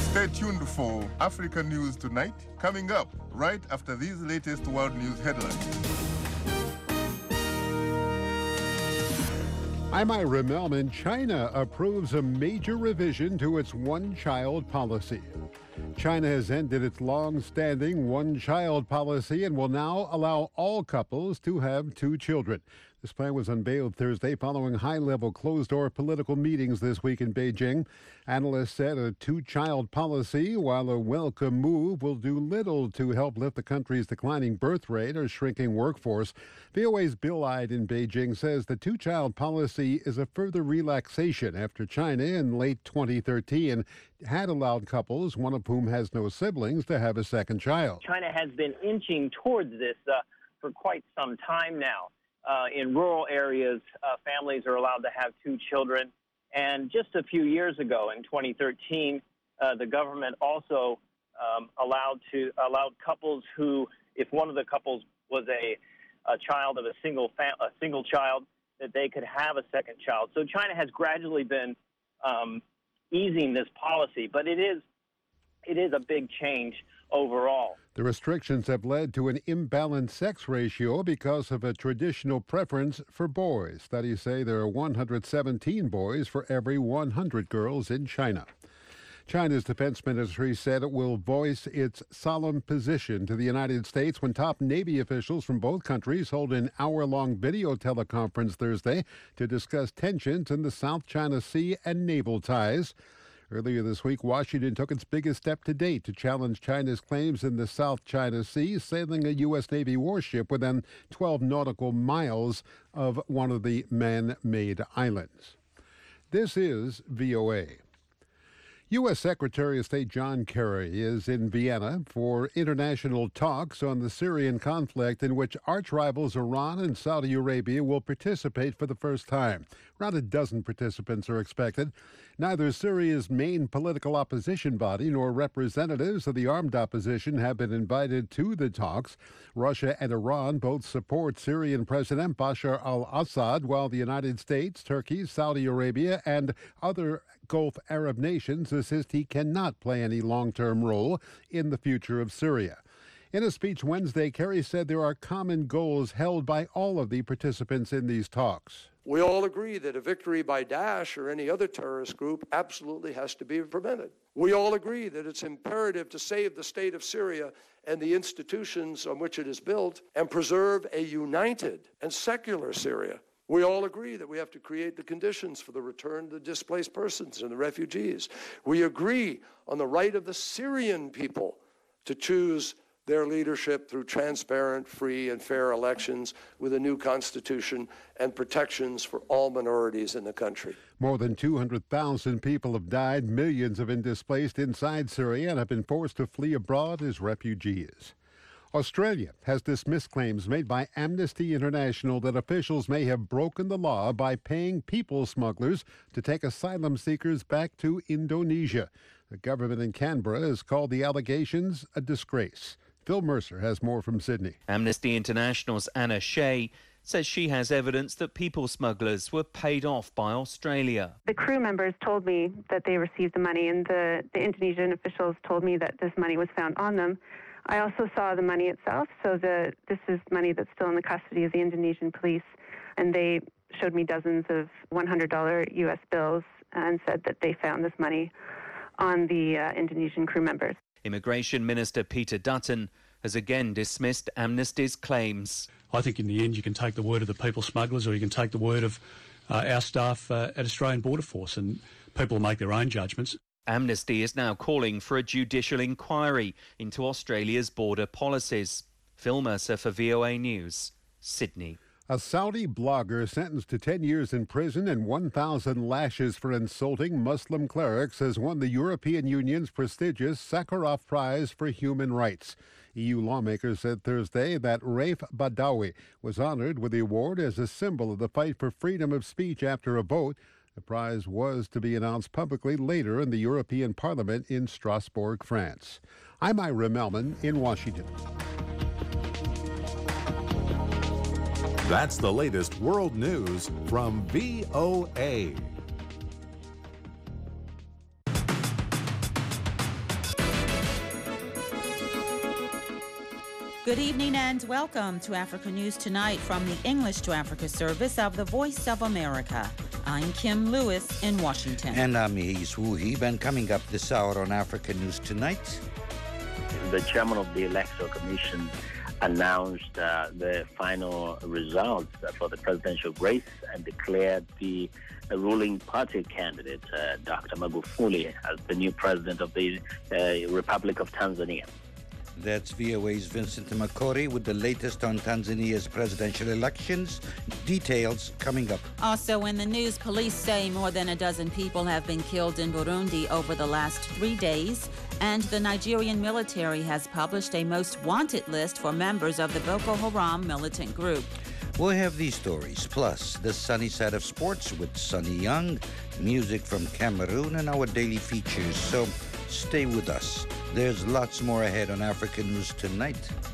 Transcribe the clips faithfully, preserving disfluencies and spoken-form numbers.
Stay tuned for Africa News Tonight, coming up right after these latest world news headlines. I'm Ira Melman. China approves a major revision to its one-child policy. China has ended its long-standing one-child policy and will now allow all couples to have two children. This plan was unveiled Thursday following high-level closed-door political meetings this week in Beijing. Analysts said a two-child policy, while a welcome move, will do little to help lift the country's declining birth rate or shrinking workforce. V O A's Bill Ide in Beijing says the two-child policy is a further relaxation after China in late twenty thirteen had allowed couples, one of whom has no siblings, to have a second child. China has been inching towards this uh, for quite some time now. Uh, in rural areas, uh, families are allowed to have two children. And just a few years ago, in twenty thirteen, uh, the government also um, allowed to allowed couples who, if one of the couples was a, a child of a single fam- a single child, that they could have a second child. So China has gradually been um, easing this policy, but it is it is a big change overall. The restrictions have led to an imbalanced sex ratio because of a traditional preference for boys. Studies say there are one hundred seventeen boys for every one hundred girls in China. China's defense ministry said it will voice its solemn position to the United States when top Navy officials from both countries hold an hour-long video teleconference Thursday to discuss tensions in the South China Sea and naval ties. Earlier this week, Washington took its biggest step to date to challenge China's claims in the South China Sea, sailing a U S Navy warship within twelve nautical miles of one of the man-made islands. This is V O A. U S Secretary of State John Kerry is in Vienna for international talks on the Syrian conflict in which arch-rivals Iran and Saudi Arabia will participate for the first time. Around a dozen participants are expected. Neither Syria's main political opposition body nor representatives of the armed opposition have been invited to the talks. Russia and Iran both support Syrian President Bashar al-Assad, while the United States, Turkey, Saudi Arabia, and other Gulf Arab nations insist he cannot play any long-term role in the future of Syria. In a speech Wednesday, Kerry said there are common goals held by all of the participants in these talks. We all agree that a victory by Daesh or any other terrorist group absolutely has to be prevented. We all agree that it's imperative to save the state of Syria and the institutions on which it is built and preserve a united and secular Syria. We all agree that we have to create the conditions for the return of the displaced persons and the refugees. We agree on the right of the Syrian people to choose their leadership through transparent, free, and fair elections with a new constitution and protections for all minorities in the country. More than two hundred thousand people have died. Millions have been displaced inside Syria and have been forced to flee abroad as refugees. Australia has dismissed claims made by Amnesty International that officials may have broken the law by paying people smugglers to take asylum seekers back to Indonesia. The government in Canberra has called the allegations a disgrace. Phil Mercer has more from Sydney. Amnesty International's Anna Shea says she has evidence that people smugglers were paid off by Australia. The crew members told me that they received the money, and the, the Indonesian officials told me that this money was found on them. I also saw the money itself, so the, this is money that's still in the custody of the Indonesian police, and they showed me dozens of one hundred dollars U S bills and said that they found this money on the uh, Indonesian crew members. Immigration Minister Peter Dutton has again dismissed Amnesty's claims. I think in the end you can take the word of the people smugglers or you can take the word of uh, our staff uh, at Australian Border Force, and people will make their own judgments. Amnesty is now calling for a judicial inquiry into Australia's border policies. Phil Mercer for V O A News, Sydney. A Saudi blogger sentenced to ten years in prison and one thousand lashes for insulting Muslim clerics has won the European Union's prestigious Sakharov Prize for Human Rights. E U lawmakers said Thursday that Raif Badawi was honored with the award as a symbol of the fight for freedom of speech after a vote. The prize was to be announced publicly later in the European Parliament in Strasbourg, France. I'm Ira Melman in Washington. That's the latest world news from V O A. Good evening and welcome to Africa News Tonight from the English to Africa service of the Voice of America. I'm Kim Lewis in Washington. And I'm Yves Wuhib, and coming up this hour on Africa News Tonight. The chairman of the Electoral Commission announced uh, the final results for the presidential race and declared the ruling party candidate, uh, Doctor Magufuli, as the new president of the uh, Republic of Tanzania. That's V O A's Vincent Makori with the latest on Tanzania's presidential elections. Details coming up. Also in the news, police say more than a dozen people have been killed in Burundi over the last three days. And the Nigerian military has published a most wanted list for members of the Boko Haram militant group. We'll have these stories, plus the sunny side of sports with Sunny Young, music from Cameroon, and our daily features. So stay with us. There's lots more ahead on Africa News Tonight.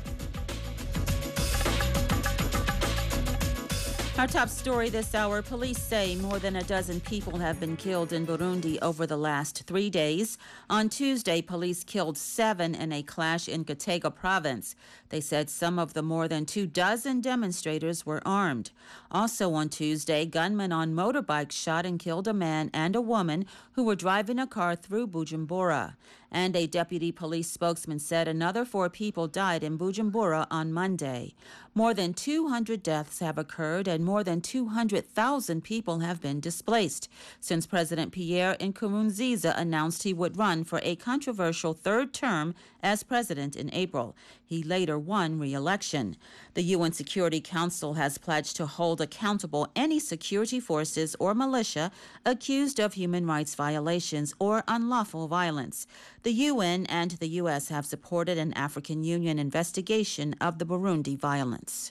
Our top story this hour, police say more than a dozen people have been killed in Burundi over the last three days. On Tuesday, police killed seven in a clash in Gitega province. They said some of the more than two dozen demonstrators were armed. Also on Tuesday, gunmen on motorbikes shot and killed a man and a woman who were driving a car through Bujumbura. And a deputy police spokesman said another four people died in Bujumbura on Monday. More than two hundred deaths have occurred and more than two hundred thousand people have been displaced since President Pierre Nkurunziza announced he would run for a controversial third term as president in April. He later won re-election. The U N Security Council has pledged to hold accountable any security forces or militia accused of human rights violations or unlawful violence. The U N and the U S have supported an African Union investigation of the Burundi violence.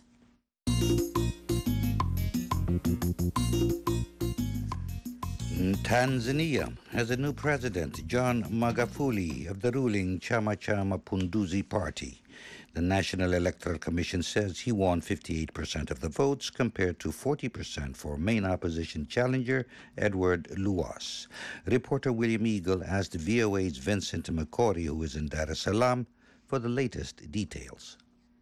Tanzania has a new president, John Magufuli, of the ruling Chama cha Mapinduzi party. The National Electoral Commission says he won fifty-eight percent of the votes compared to forty percent for main opposition challenger Edward Luas. Reporter William Eagle asked V O A's Vincent Makori, who is in Dar es Salaam, for the latest details.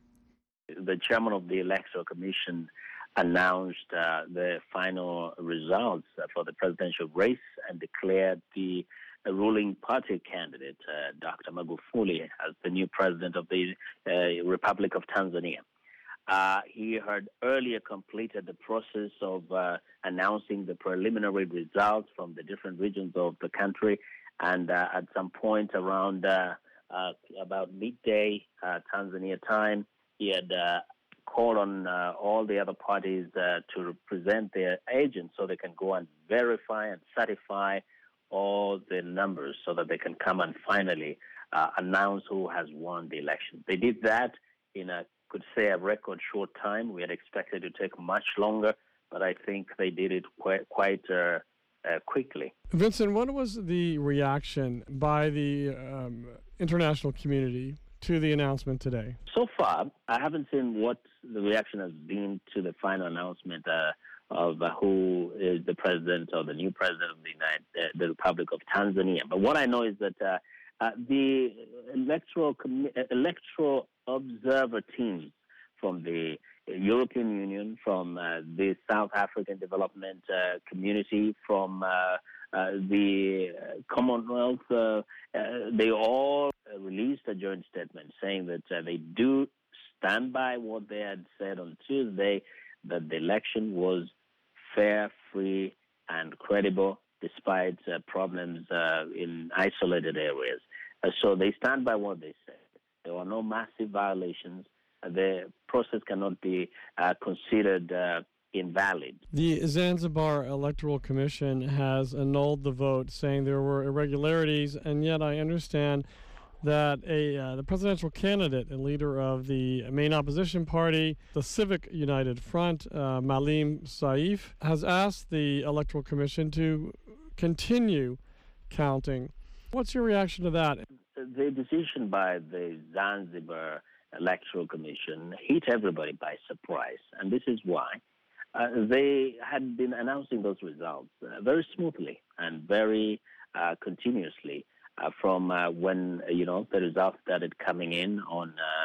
The chairman of the Electoral Commission announced uh, the final results for the presidential race and declared the ruling party candidate, uh, Doctor Magufuli, as the new president of the uh, Republic of Tanzania. Uh, he had earlier completed the process of uh, announcing the preliminary results from the different regions of the country, and uh, at some point around uh, uh, about midday uh, Tanzania time, he had uh, called on uh, all the other parties uh, to present their agents so they can go and verify and certify all the numbers so that they can come and finally uh, announce who has won the election. They did that in a, could say, a record short time. We had expected it to take much longer, but I think they did it quite, quite uh, uh, quickly. Vincent, what was the reaction by the um, international community to the announcement today? So far, I haven't seen what the reaction has been to the final announcement uh, of uh, who is the president or the new president of the United, uh, the Republic of Tanzania. But what I know is that uh, uh, the electoral com- electoral observer teams from the European Union, from uh, the South African Development uh, Community, from uh, uh, the Commonwealth, uh, uh, they all released a joint statement saying that uh, they do stand by what they had said on Tuesday, that the election was fair, free, and credible, despite uh, problems uh, in isolated areas. Uh, so they stand by what they said. There were no massive violations. Uh, the process cannot be uh, considered uh, invalid. The Zanzibar Electoral Commission has annulled the vote, saying there were irregularities, and yet I understand that a uh, the presidential candidate and leader of the main opposition party, the Civic United Front, uh, Maalim Seif, has asked the Electoral Commission to continue counting. What's your reaction to that? The decision by the Zanzibar Electoral Commission hit everybody by surprise, and this is why. Uh, they had been announcing those results uh, very smoothly and very uh, continuously. Uh, from uh, when, uh, you know, the results started coming in on uh,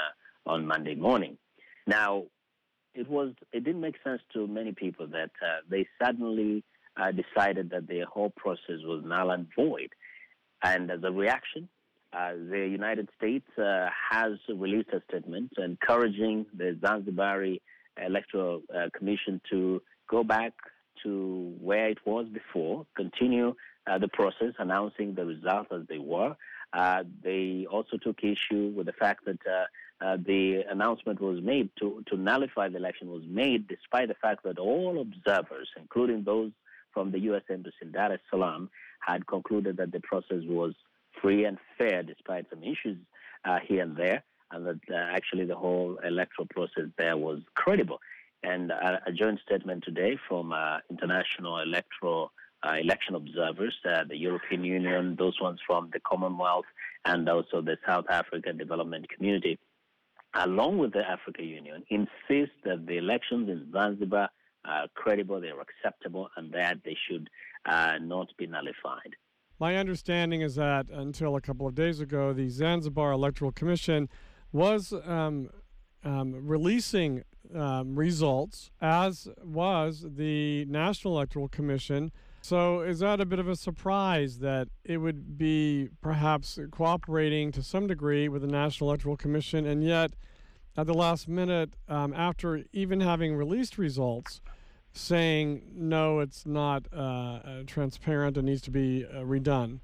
on Monday morning. Now, it was it didn't make sense to many people that uh, they suddenly uh, decided that the whole process was null and void. And as a reaction, uh, the United States uh, has released a statement encouraging the Zanzibari Electoral uh, Commission to go back to where it was before, continue uh, the process, announcing the results as they were. Uh, they also took issue with the fact that uh, uh, the announcement was made to, to nullify the election was made despite the fact that all observers, including those from the U S Embassy in Dar es Salaam, had concluded that the process was free and fair despite some issues uh, here and there, and that uh, actually the whole electoral process there was credible. And uh, a joint statement today from uh, international electoral uh, election observers, uh, the European Union, those ones from the Commonwealth, and also the South African Development Community, along with the African Union, insist that the elections in Zanzibar are credible, they are acceptable, and that they should uh, not be nullified. My understanding is that until a couple of days ago, the Zanzibar Electoral Commission was um, um, releasing um, results, as was the National Electoral Commission. So is that a bit of a surprise that it would be perhaps cooperating to some degree with the National Electoral Commission, and yet at the last minute, um, after even having released results, saying, no, it's not uh, uh, transparent and needs to be uh, redone?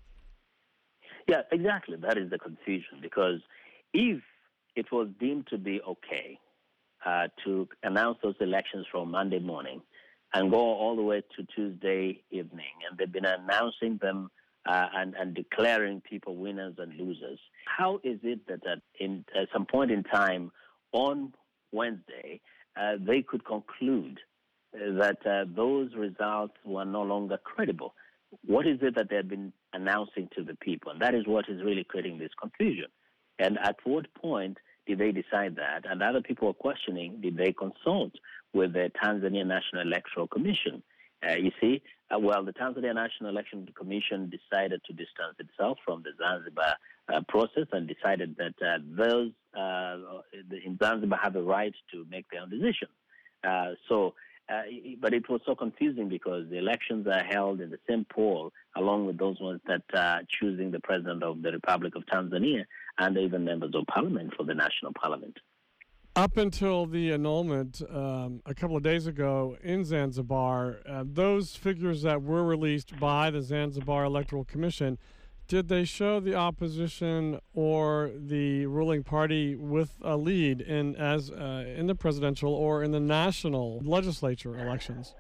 Yeah, exactly. That is the confusion, because if it was deemed to be okay uh, to announce those elections from Monday morning and go all the way to Tuesday evening, and they've been announcing them uh, and, and declaring people winners and losers, how is it that at, in, at some point in time on Wednesday, uh, they could conclude that uh, those results were no longer credible? What is it that they have been announcing to the people? And that is what is really creating this confusion. And at what point did they decide that? And other people are questioning, did they consult with the Tanzania National Electoral Commission? Uh, you see, uh, well, the Tanzania National Election Commission decided to distance itself from the Zanzibar uh, process and decided that uh, those uh, in Zanzibar have a right to make their own decision. Uh, so, Uh, but it was so confusing because the elections are held in the same poll, along with those ones that are uh, choosing the president of the Republic of Tanzania and even members of parliament for the national parliament. Up until the annulment um, a couple of days ago in Zanzibar, uh, those figures that were released by the Zanzibar Electoral Commission, did they show the opposition or the ruling party with a lead in as uh, in the presidential or in the national legislature elections?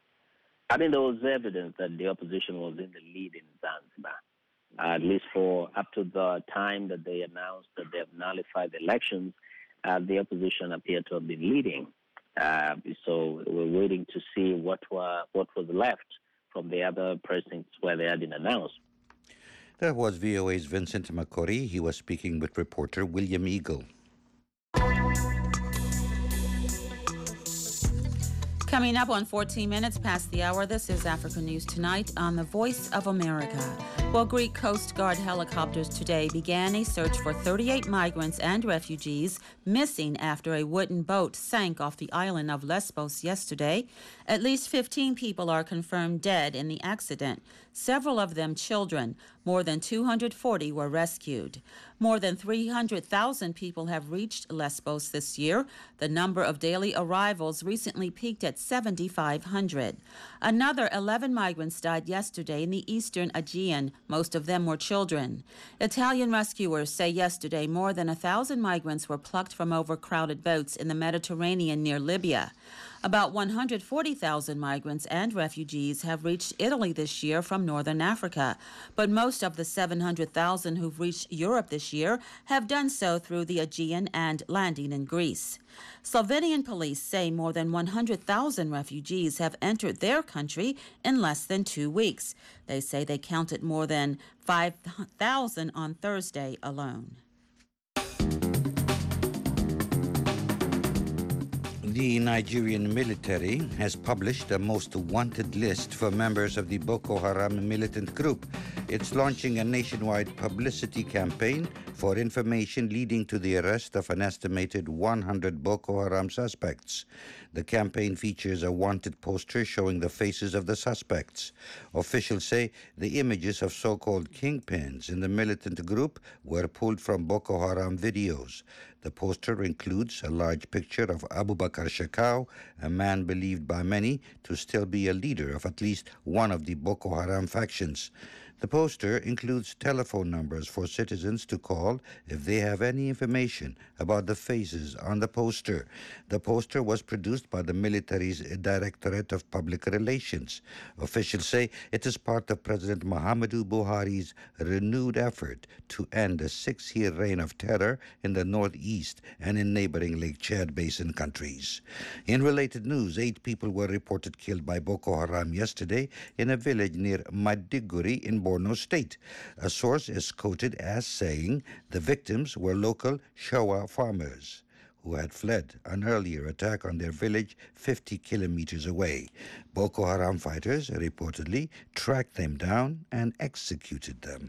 I mean, there was evidence that the opposition was in the lead in Zanzibar, uh, at least for up to the time that they announced that they have nullified the elections. Uh, the opposition appeared to have been leading. Uh, so we're waiting to see what were what was left from the other precincts where they had been announced. That was V O A's Vincent Makori. He was speaking with reporter William Eagle. Coming up on fourteen minutes past the hour, this is Africa News Tonight on the Voice of America. Well, Greek Coast Guard helicopters today began a search for thirty-eight migrants and refugees missing after a wooden boat sank off the island of Lesbos yesterday. At least fifteen people are confirmed dead in the accident, several of them children. More than two hundred forty were rescued. More than three hundred thousand people have reached Lesbos this year. The number of daily arrivals recently peaked at seven thousand five hundred. Another eleven migrants died yesterday in the eastern Aegean. Most of them were children. Italian rescuers say yesterday more than a thousand migrants were plucked from overcrowded boats in the Mediterranean near Libya. About one hundred forty thousand migrants and refugees have reached Italy this year from northern Africa, but most of the seven hundred thousand who've reached Europe this year have done so through the Aegean and landing in Greece. Slovenian police say more than one hundred thousand refugees have entered their country in less than two weeks. They say they counted more than five thousand on Thursday alone. The Nigerian military has published a most wanted list for members of the Boko Haram militant group. It's launching a nationwide publicity campaign for information leading to the arrest of an estimated one hundred Boko Haram suspects. The campaign features a wanted poster showing the faces of the suspects. Officials say the images of so-called kingpins in the militant group were pulled from Boko Haram videos. The poster includes a large picture of Abu Bakr Shekau, a man believed by many to still be a leader of at least one of the Boko Haram factions. The poster includes telephone numbers for citizens to call if they have any information about the faces on the poster. The poster was produced by the military's Directorate of Public Relations. Officials say it is part of President Muhammadu Buhari's renewed effort to end a six-year reign of terror in the northeast and in neighboring Lake Chad Basin countries. In related news, eight people were reported killed by Boko Haram yesterday in a village near Maiduguri in Borno State. A source is quoted as saying the victims were local Shawa farmers who had fled an earlier attack on their village fifty kilometers away. Boko Haram fighters reportedly tracked them down and executed them.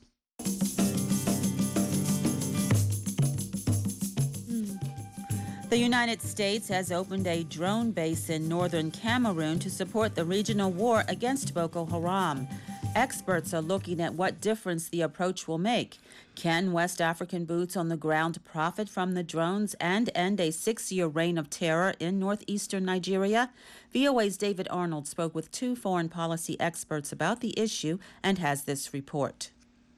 The United States has opened a drone base in northern Cameroon to support the regional war against Boko Haram. Experts are looking at what difference the approach will make. Can West African boots on the ground profit from the drones and end a six-year reign of terror in northeastern Nigeria? V O A's David Arnold spoke with two foreign policy experts about the issue and has this report.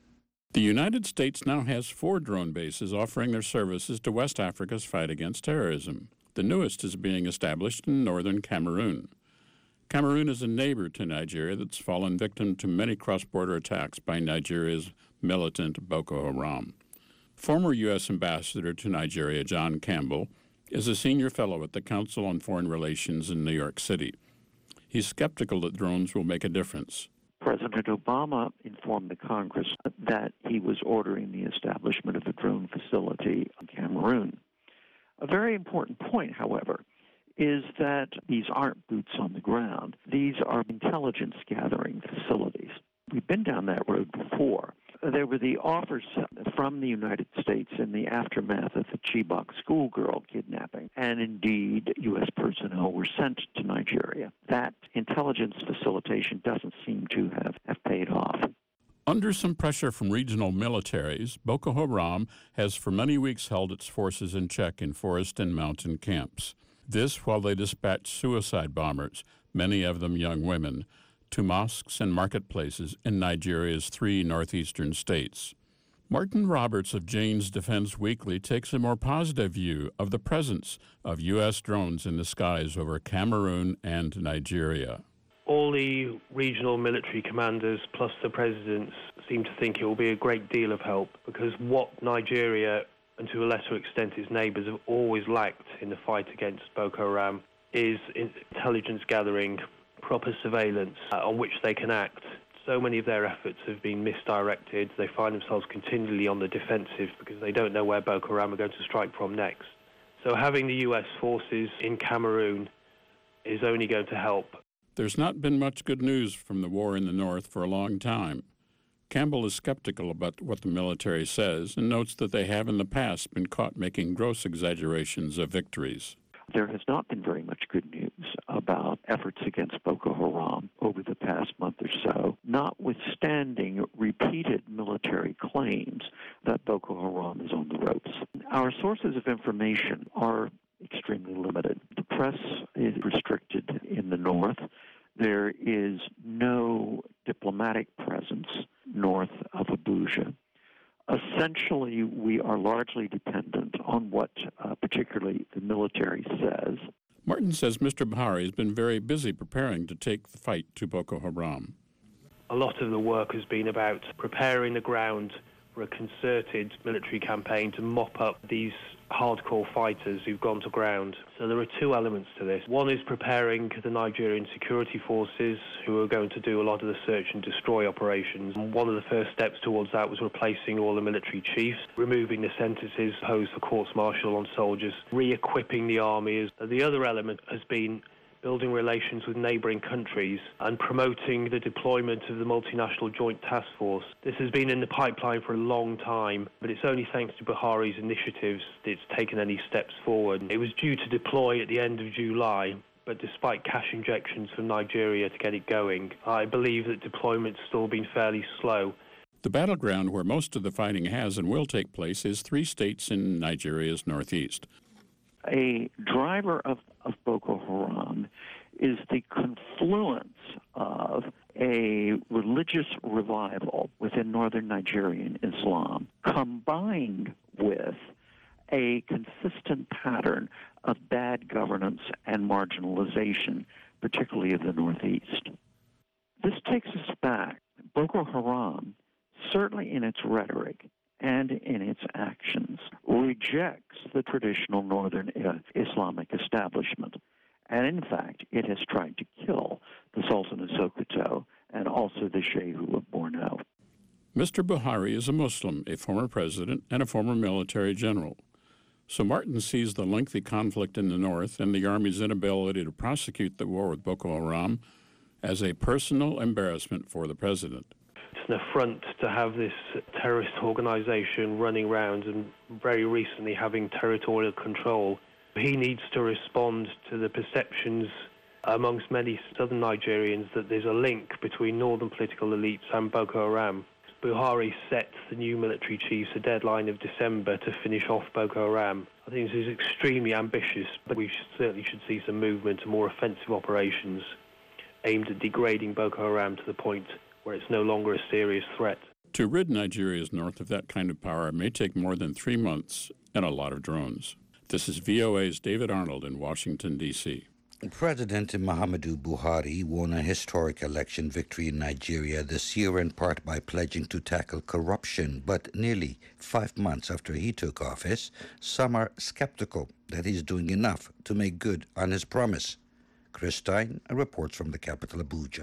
The United States now has four drone bases offering their services to West Africa's fight against terrorism. The newest is being established in northern Cameroon. Cameroon is a neighbor to Nigeria that's fallen victim to many cross-border attacks by Nigeria's militant Boko Haram. Former U S Ambassador to Nigeria, John Campbell, is a senior fellow at the Council on Foreign Relations in New York City. He's skeptical that drones will make a difference. President Obama informed the Congress that he was ordering the establishment of a drone facility in Cameroon. A very important point, however, is that these aren't boots on the ground. These are intelligence gathering facilities. We've been down that road before. There were the offers from the United States in the aftermath of the Chibok schoolgirl kidnapping, and indeed U S personnel were sent to Nigeria. That intelligence facilitation doesn't seem to have, have paid off. Under some pressure from regional militaries, Boko Haram has for many weeks held its forces in check in forest and mountain camps. This while they dispatch suicide bombers, many of them young women, to mosques and marketplaces in Nigeria's three northeastern states. Martin Roberts of Jane's Defense Weekly takes a more positive view of the presence of U S drones in the skies over Cameroon and Nigeria. All the regional military commanders plus the presidents seem to think it will be a great deal of help because what Nigeria and to a lesser extent its neighbours have always lacked in the fight against Boko Haram is intelligence gathering, proper surveillance uh, on which they can act. So many of their efforts have been misdirected. They find themselves continually on the defensive because they don't know where Boko Haram are going to strike from next. So having the U S forces in Cameroon is only going to help. There's not been much good news from the war in the north for a long time. Campbell is skeptical about what the military says and notes that they have in the past been caught making gross exaggerations of victories. There has not been very much good news about efforts against Boko Haram over the past month or so, notwithstanding repeated military claims that Boko Haram is on the ropes. Our sources of information are extremely limited. The press is restricted in the north. There is no diplomatic presence north of Abuja. Essentially, we are largely dependent on what uh, particularly the military says. Martin says Mister Buhari has been very busy preparing to take the fight to Boko Haram. A lot of the work has been about preparing the ground for a concerted military campaign to mop up these hardcore fighters who've gone to ground. So there are two elements to this. One is preparing the Nigerian security forces who are going to do a lot of the search and destroy operations. And one of the first steps towards that was replacing all the military chiefs, removing the sentences imposed for courts-martial on soldiers, re-equipping the army. The other element has been building relations with neighbouring countries, and promoting the deployment of the multinational joint task force. This has been in the pipeline for a long time, but it's only thanks to Buhari's initiatives that it's taken any steps forward. It was due to deploy at the end of July, but despite cash injections from Nigeria to get it going, I believe that deployment's still been fairly slow. The battleground where most of the fighting has and will take place is three states in Nigeria's northeast. A driver of, of Boko Haram is the confluence of a religious revival within northern Nigerian Islam combined with a consistent pattern of bad governance and marginalization, particularly of the northeast. This takes us back. Boko Haram, certainly in its rhetoric and in its actions, rejects the traditional northern Islamic establishment. And in fact, it has tried to kill the Sultan of Sokoto and also the Shehu of Borno. Mister Buhari is a Muslim, a former president, and a former military general. So Martin sees the lengthy conflict in the north and the Army's inability to prosecute the war with Boko Haram as a personal embarrassment for the president. It's an affront to have this terrorist organization running around and very recently having territorial control. He needs to respond to the perceptions amongst many southern Nigerians that there's a link between northern political elites and Boko Haram. Buhari set the new military chiefs a deadline of December to finish off Boko Haram. I think this is extremely ambitious, but we should, certainly should see some movement and more offensive operations aimed at degrading Boko Haram to the point where it's no longer a serious threat. To rid Nigeria's north of that kind of power may take more than three months and a lot of drones. This is V O A's David Arnold in Washington, D C President Muhammadu Buhari won a historic election victory in Nigeria this year in part by pledging to tackle corruption. But nearly five months after he took office, some are skeptical that he's doing enough to make good on his promise. Chris Stein reports from the capital, Abuja.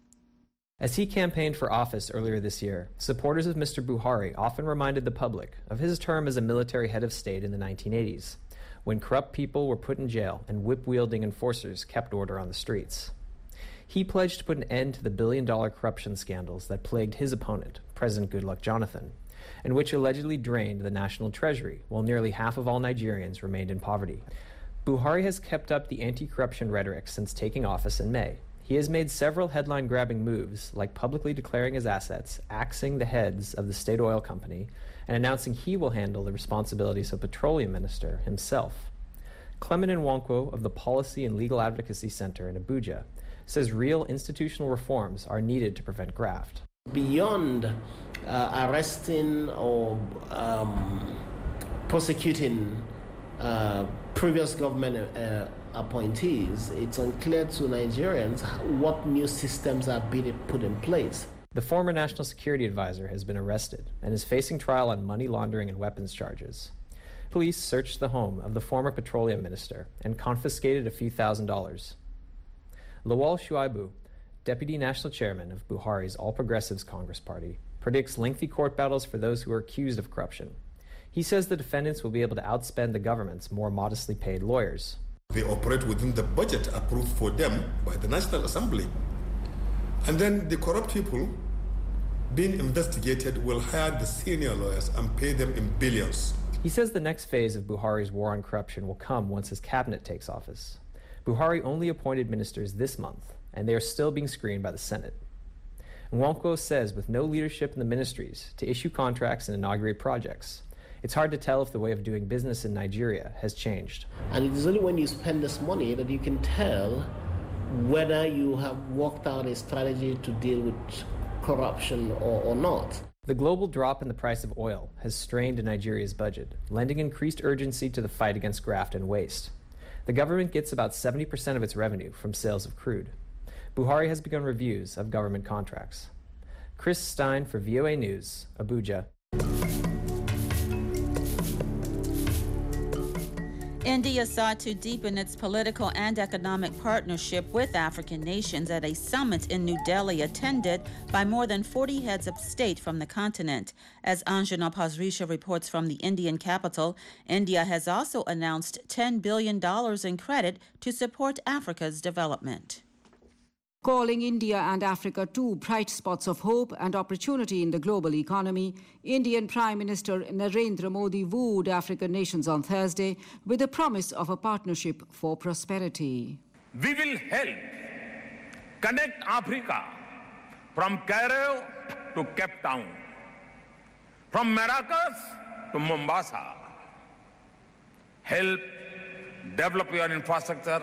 As he campaigned for office earlier this year, supporters of Mister Buhari often reminded the public of his term as a military head of state in the nineteen eighties, when corrupt people were put in jail and whip-wielding enforcers kept order on the streets. He pledged to put an end to the billion-dollar corruption scandals that plagued his opponent, President Goodluck Jonathan, and which allegedly drained the national treasury while nearly half of all Nigerians remained in poverty. Buhari has kept up the anti-corruption rhetoric since taking office in May. He has made several headline-grabbing moves, like publicly declaring his assets, axing the heads of the state oil company, and announcing he will handle the responsibilities of petroleum minister himself. Clement Nwankwo of the Policy and Legal Advocacy Center in Abuja says real institutional reforms are needed to prevent graft. Beyond uh, arresting or um, prosecuting uh, previous government uh, appointees, it's unclear to Nigerians what new systems are being put in place. The former National Security Advisor has been arrested and is facing trial on money laundering and weapons charges. Police searched the home of the former petroleum minister and confiscated a few thousand dollars. Lawal Shuaibu, Deputy National Chairman of Buhari's All Progressives Congress Party, predicts lengthy court battles for those who are accused of corruption. He says the defendants will be able to outspend the government's more modestly paid lawyers. They operate within the budget approved for them by the National Assembly. And then the corrupt people being investigated will hire the senior lawyers and pay them in billions. He says the next phase of Buhari's war on corruption will come once his cabinet takes office. Buhari only appointed ministers this month, and they are still being screened by the Senate. Nwankwo says with no leadership in the ministries to issue contracts and inaugurate projects, it's hard to tell if the way of doing business in Nigeria has changed. And it is only when you spend this money that you can tell whether you have worked out a strategy to deal with corruption or, or not. The global drop in the price of oil has strained Nigeria's budget, lending increased urgency to the fight against graft and waste. The government gets about seventy percent of its revenue from sales of crude. Buhari has begun reviews of government contracts. Chris Stein for V O A News, Abuja. India sought to deepen its political and economic partnership with African nations at a summit in New Delhi attended by more than forty heads of state from the continent. As Anjana Pasricha reports from the Indian capital, India has also announced ten billion dollars in credit to support Africa's development. Calling India and Africa two bright spots of hope and opportunity in the global economy, Indian Prime Minister Narendra Modi wooed African nations on Thursday with the promise of a partnership for prosperity. We will help connect Africa from Cairo to Cape Town, from Maracas to Mombasa. Help develop your infrastructure,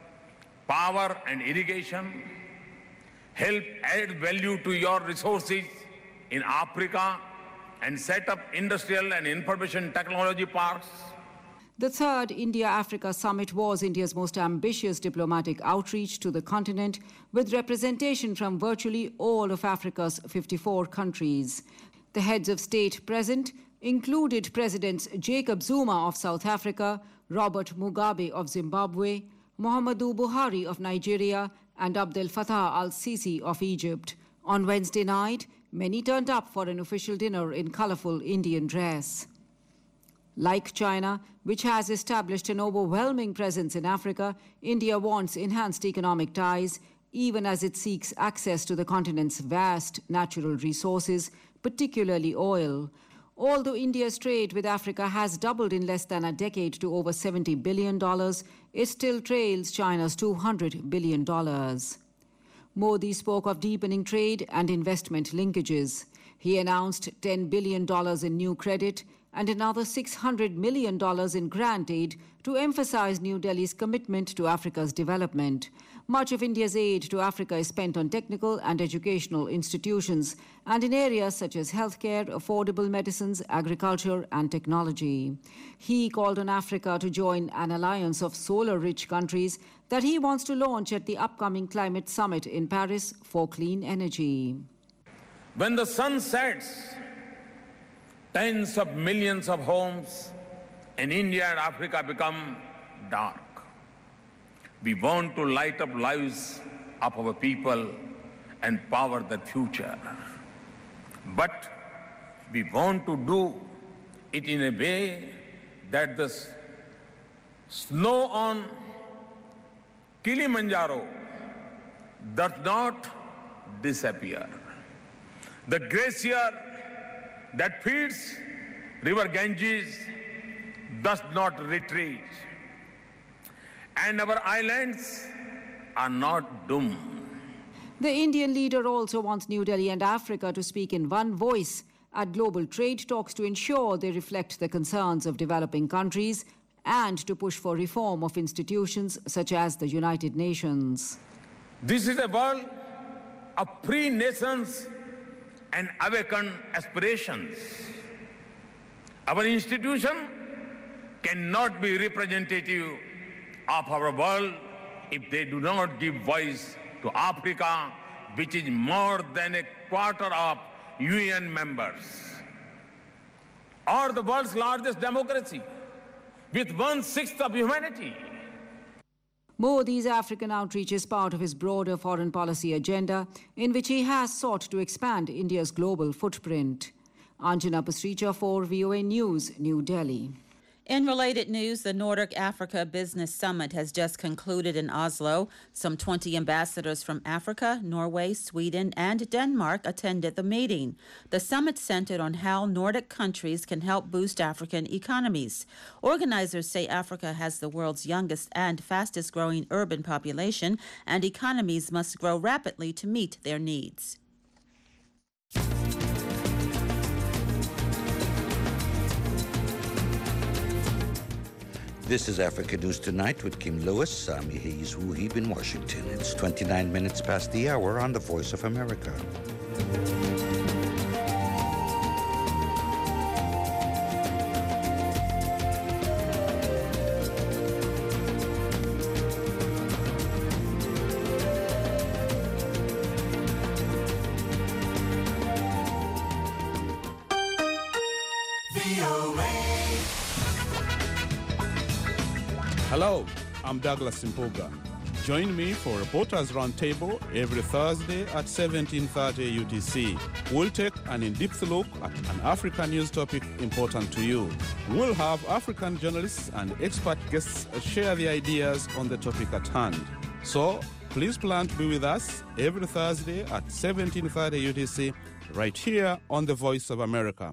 power and irrigation. Help add value to your resources in Africa and set up industrial and information technology parks. The third India-Africa summit was India's most ambitious diplomatic outreach to the continent, with representation from virtually all of Africa's fifty-four countries. The heads of state present included Presidents Jacob Zuma of South Africa, Robert Mugabe of Zimbabwe, Muhammadu Buhari of Nigeria, and Abdel Fattah al-Sisi of Egypt. On Wednesday night, many turned up for an official dinner in colorful Indian dress. Like China, which has established an overwhelming presence in Africa, India wants enhanced economic ties, even as it seeks access to the continent's vast natural resources, particularly oil. Although India's trade with Africa has doubled in less than a decade to over seventy billion dollars, it still trails China's two hundred billion dollars. Modi spoke of deepening trade and investment linkages. He announced ten billion dollars in new credit and another six hundred million dollars in grant aid to emphasize New Delhi's commitment to Africa's development. Much of India's aid to Africa is spent on technical and educational institutions and in areas such as healthcare, affordable medicines, agriculture, and technology. He called on Africa to join an alliance of solar-rich countries that he wants to launch at the upcoming climate summit in Paris for clean energy. When the sun sets, tens of millions of homes in India and Africa become dark. We want to light up lives of our people and power the future. But we want to do it in a way that the snow on Kilimanjaro does not disappear. The glacier that feeds River Ganges does not retreat. And our islands are not doomed. The Indian leader also wants New Delhi and Africa to speak in one voice at global trade talks to ensure they reflect the concerns of developing countries and to push for reform of institutions such as the United Nations. This is a world of free nations and awakened aspirations. Our institution cannot be representative of our world if they do not give voice to Africa, which is more than a quarter of U N members, or the world's largest democracy, with one-sixth of humanity. Modi's African outreach is part of his broader foreign policy agenda, in which he has sought to expand India's global footprint. Anjana Pasricha for V O A News, New Delhi. In related news, the Nordic Africa Business Summit has just concluded in Oslo. Some twenty ambassadors from Africa, Norway, Sweden, and Denmark attended the meeting. The summit centered on how Nordic countries can help boost African economies. Organizers say Africa has the world's youngest and fastest growing urban population, and economies must grow rapidly to meet their needs. This is Africa News Tonight with Kim Lewis. I'm Hayes Wuhib in Washington. It's twenty-nine minutes past the hour on the Voice of America. Hello, I'm Douglas Simpoga. Join me for Reporters Roundtable every Thursday at seventeen thirty U T C. We'll take an in-depth look at an African news topic important to you. We'll have African journalists and expert guests share their ideas on the topic at hand. So please plan to be with us every Thursday at seventeen thirty U T C right here on The Voice of America.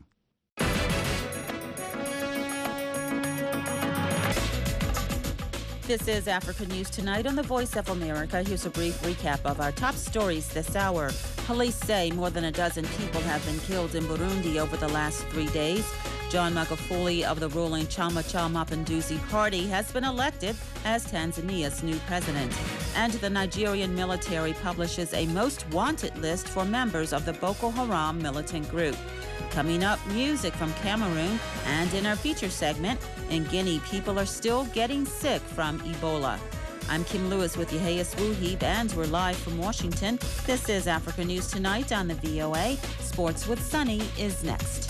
This is Africa News Tonight on the Voice of America. Here's a brief recap of our top stories this hour. Police say more than a dozen people have been killed in Burundi over the last three days. John Magufuli of the ruling Chama Cha Mapinduzi Party has been elected as Tanzania's new president. And the Nigerian military publishes a most wanted list for members of the Boko Haram militant group. Coming up, music from Cameroon, and in our feature segment, in Guinea, people are still getting sick from Ebola. I'm Kim Lewis with Yehias Wuhib, and we're live from Washington. This is Africa News Tonight on the V O A. Sports with Sunny is next.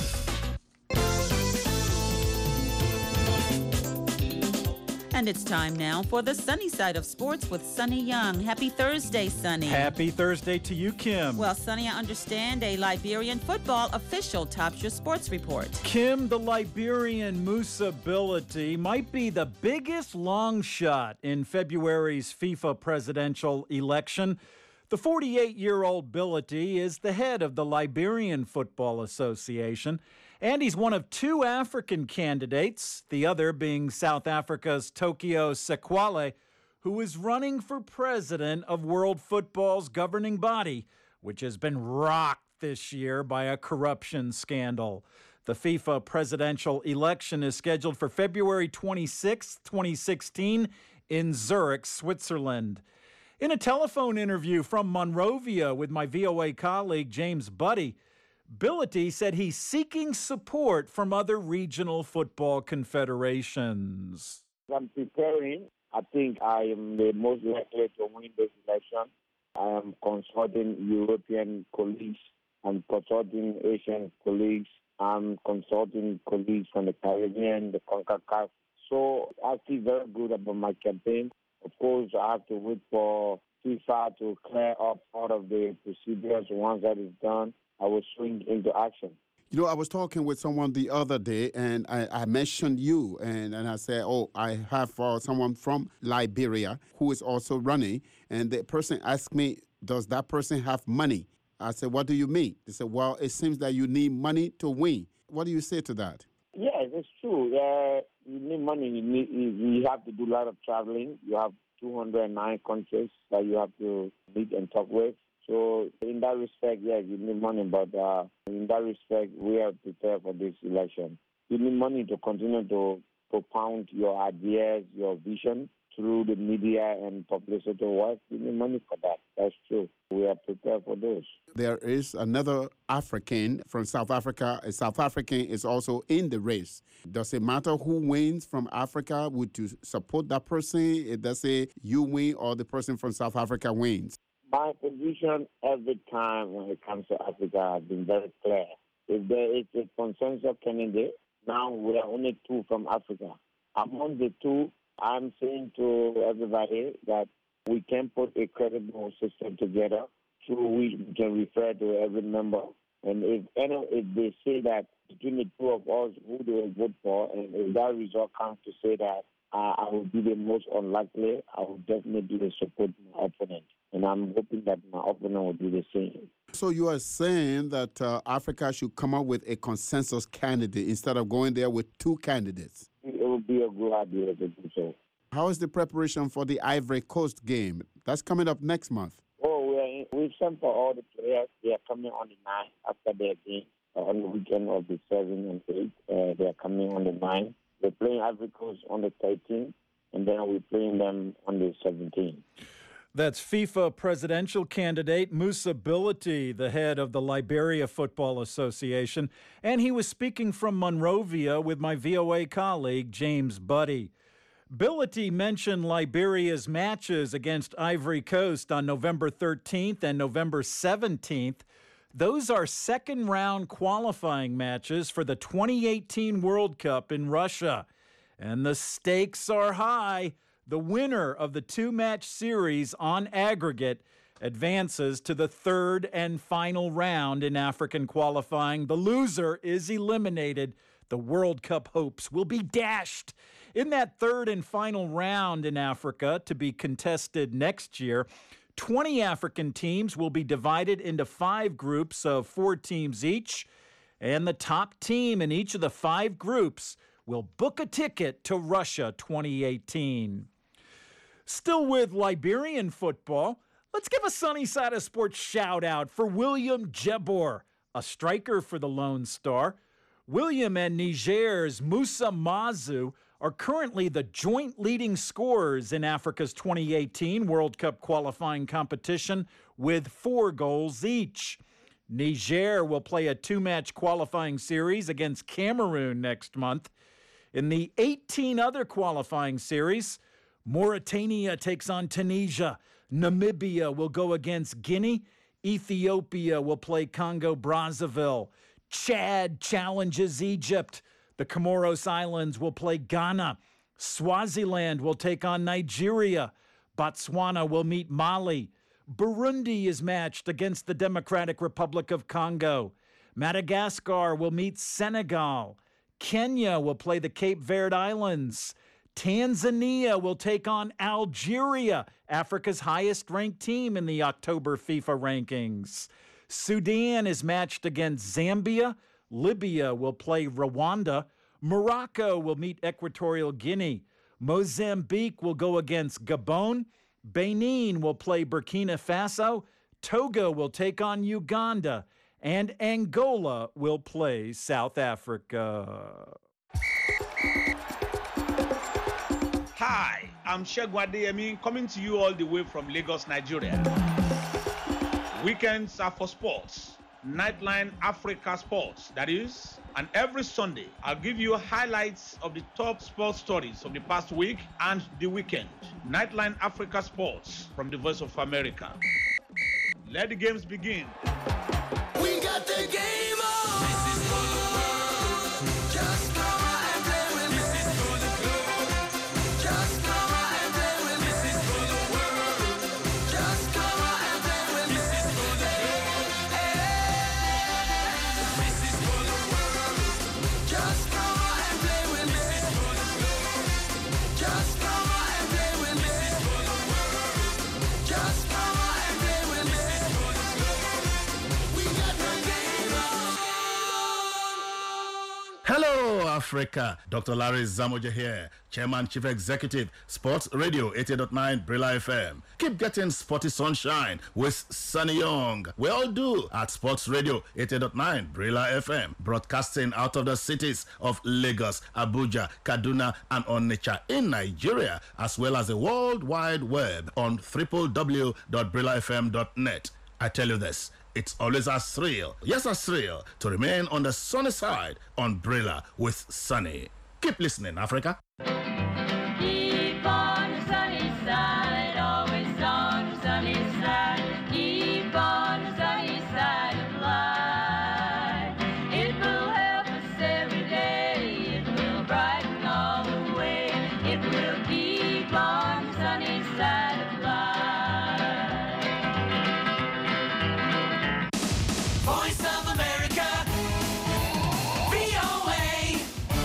And it's time now for the sunny side of sports with Sunny Young. Happy Thursday, Sunny. Happy Thursday to you, Kim. Well, Sunny, I understand a Liberian football official tops your sports report. Kim, the Liberian Musa Bility might be the biggest long shot in February's FIFA presidential election. The forty-eight-year-old Bility is the head of the Liberian Football Association, and he's one of two African candidates, the other being South Africa's Tokyo Sekwale, who is running for president of World Football's governing body, which has been rocked this year by a corruption scandal. The FIFA presidential election is scheduled for February twenty-sixth, twenty sixteen in Zurich, Switzerland. In a telephone interview from Monrovia with my V O A colleague James Buddy, Bility said he's seeking support from other regional football confederations. I'm preparing. I think I am the most likely to win this election. I am consulting European colleagues. I'm consulting Asian colleagues. I'm consulting colleagues from the Caribbean, the CONCACAF. So I feel very good about my campaign. Of course, I have to wait for FIFA to clear up all of the procedures. Once that is done, I will swing into action. You know, I was talking with someone the other day, and I, I mentioned you, and, and I said, oh, I have uh, someone from Liberia who is also running, and the person asked me, does that person have money? I said, what do you mean? They said, well, it seems that you need money to win. What do you say to that? Yes, it's true. Uh, you need money. You, need, you, you have to do a lot of traveling. You have two hundred nine countries that you have to meet and talk with. So in that respect, yes, you need money. But uh, in that respect, we are prepared for this election. You need money to continue to propound your ideas, your vision through the media and publicity work. You need money for that. That's true. We are prepared for those. There is another African from South Africa. A South African is also in the race. Does it matter who wins from Africa? Would you support that person? It does say you win or the person from South Africa wins? My position every time when it comes to Africa has been very clear. If there is a consensus candidate, now we are only two from Africa. Among the two, I'm saying to everybody that we can put a credible system together through which we can refer to every member. And if any, if they say that between the two of us, who they will vote for, and if that result comes to say that uh, I will be the most unlikely, I will definitely support my opponent. And I'm hoping that my opponent will do the same. So you are saying that uh, Africa should come up with a consensus candidate instead of going there with two candidates? It would be a good idea to do so. How is the preparation for the Ivory Coast game? That's coming up next month. Oh, we are in, we've sent for all the players. They are coming on the ninth after their game, uh, on the weekend of the seventh and eighth. Uh, they are coming on the ninth. We're playing Ivory Coast on the thirteenth, and then we're playing them on the seventeenth. That's FIFA presidential candidate Musa Bility, the head of the Liberia Football Association, and he was speaking from Monrovia with my V O A colleague James Buddy. Bility mentioned Liberia's matches against Ivory Coast on November thirteenth and November seventeenth. Those are second-round qualifying matches for the twenty eighteen World Cup in Russia. and the stakes are high. The winner of the two-match series on aggregate advances to the third and final round in African qualifying. The loser is eliminated. The World Cup hopes will be dashed. In that third and final round in Africa, to be contested next year, twenty African teams will be divided into five groups of four teams each, and the top team in each of the five groups will book a ticket to Russia twenty eighteen. Still with Liberian football, let's give a Sunny Side of Sports shout-out for William Jebor, a striker for the Lone Star. William and Niger's Musa Mazu are currently the joint leading scorers in Africa's twenty eighteen World Cup qualifying competition with four goals each. Niger will play a two-match qualifying series against Cameroon next month. In the eighteen other qualifying series, Mauritania takes on Tunisia. Namibia will go against Guinea. Ethiopia will play Congo-Brazzaville. Chad challenges Egypt. The Comoros Islands will play Ghana. Swaziland will take on Nigeria. Botswana will meet Mali. Burundi is matched against the Democratic Republic of Congo. Madagascar will meet Senegal. Kenya will play the Cape Verde Islands. Tanzania will take on Algeria, Africa's highest-ranked team in the October FIFA rankings. Sudan is matched against Zambia. Libya will play Rwanda. Morocco will meet Equatorial Guinea. Mozambique will go against Gabon. Benin will play Burkina Faso. Togo will take on Uganda. And Angola will play South Africa. Hi, I'm Shegun Adeyemi, coming to you all the way from Lagos, Nigeria. Weekends are for sports. Nightline Africa Sports, that is. And every Sunday, I'll give you highlights of the top sports stories of the past week and the weekend. Nightline Africa Sports from the Voice of America. Let the games begin. We got the game on. This is for the world. Just come on and play with me. This is for the globe. Just come on and play with me. This is for the world. Just come on and play with me. This is for the globe. This is for the world. Just come on and play with me. This is for the globe. Just come on and play with me. This is for the world. Just come on and play with me. This is for the globe. We got the game on. Hello, Africa. Doctor Larry Zamoja here, Chairman, Chief Executive, Sports Radio eighty point nine Brilla F M. Keep getting sporty sunshine with Sunny Young. We all do at Sports Radio eighty point nine Brilla F M, broadcasting out of the cities of Lagos, Abuja, Kaduna, and Onitsha in Nigeria, as well as the World Wide Web on w w w dot brilla f m dot net. I tell you this, it's always a thrill, yes a thrill, to remain on the sunny side on Brilla with Sunny. Keep listening, Africa. Keep on the sunny side, always on the sunny side. Keep on the sunny side of life. It will help us every day. It will brighten all the way. It will keep on the sunny side of life. Voice of America, V O A,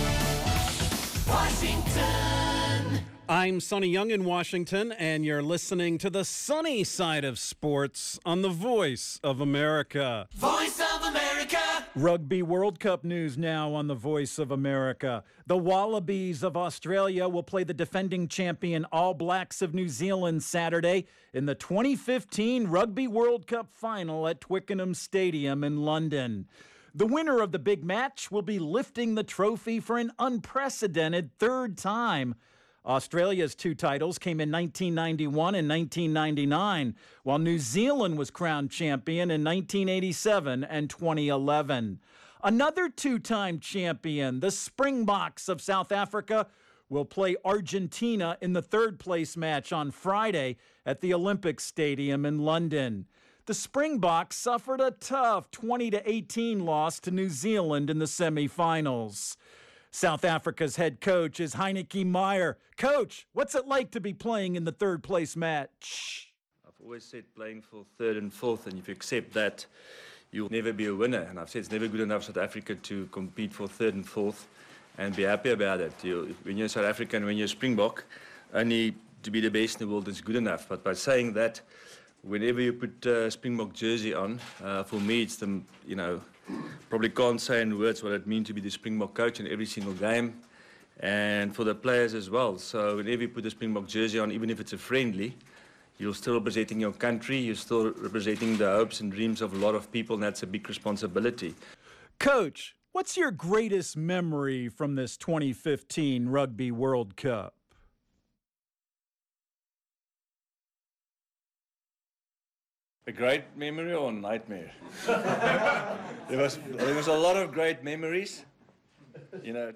Washington. I'm Sonny Young in Washington, and you're listening to the sunny side of sports on the Voice of America. Voice of America. Rugby World Cup news now on the Voice of America. The Wallabies of Australia will play the defending champion All Blacks of New Zealand Saturday in the twenty fifteen Rugby World Cup final at Twickenham Stadium in London. The winner of the big match will be lifting the trophy for an unprecedented third time. Australia's two titles came in nineteen ninety-one and nineteen ninety-nine, while New Zealand was crowned champion in nineteen eighty-seven and twenty eleven. Another two-time champion, the Springboks of South Africa, will play Argentina in the third-place match on Friday at the Olympic Stadium in London. The Springboks suffered a tough twenty to eighteen loss to New Zealand in the semifinals. South Africa's head coach is Heineke Meyer. Coach, what's it like to be playing in the third place match? I've always said playing for third and fourth, and if you accept that, you'll never be a winner. And I've said it's never good enough South Africa to compete for third and fourth and be happy about it. You, when you're South African, when you're a Springbok, only to be the best in the world is good enough. But by saying that, whenever you put a Springbok jersey on, uh, for me it's the, you know, probably can't say in words what it means to be the Springbok coach in every single game, and for the players as well. So whenever you put a Springbok jersey on, even if it's a friendly, you're still representing your country, you're still representing the hopes and dreams of a lot of people, and that's a big responsibility. Coach, what's your greatest memory from this twenty fifteen Rugby World Cup? A great memory or a nightmare? there was there was a lot of great memories. You know,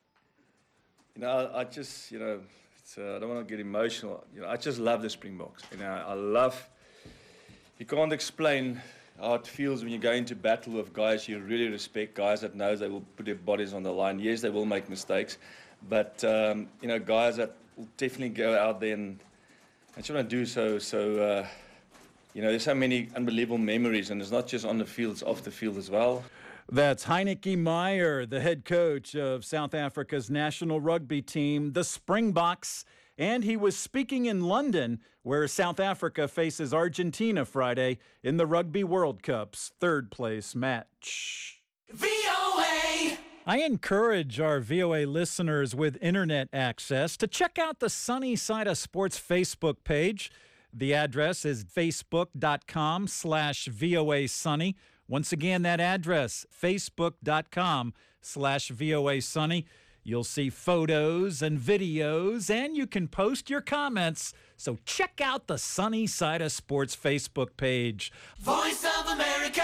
you know, I, I just, you know, it's, uh, I don't want to get emotional. You know, I just love the Springboks. You know, I love. You can't explain how it feels when you go into battle with guys you really respect, guys that knows they will put their bodies on the line. Yes, they will make mistakes, but um, you know, guys that will definitely go out there and and try to do so. So. Uh, You know, there's so many unbelievable memories, and it's not just on the field, it's off the field as well. That's Heineke Meyer, the head coach of South Africa's national rugby team, the Springboks, and he was speaking in London, where South Africa faces Argentina Friday in the Rugby World Cup's third place match. V O A! I encourage our V O A listeners with internet access to check out the Sunny Side of Sports Facebook page. The address is facebook.com slash VOA Sunny. Once again, that address, facebook.com slash VOA Sunny. You'll see photos and videos, and you can post your comments. So check out the Sunny Side of Sports Facebook page. Voice of America.